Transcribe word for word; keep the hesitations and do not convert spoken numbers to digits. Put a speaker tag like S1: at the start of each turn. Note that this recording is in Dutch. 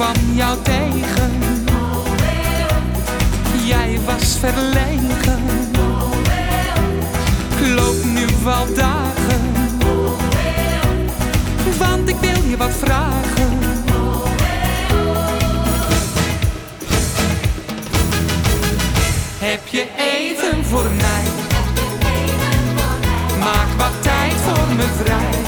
S1: kwam jou tegen. Jij was verlegen. Ik loop nu al dagen, want ik wil je wat vragen. Heb je eten voor mij? Maak wat tijd voor me vrij.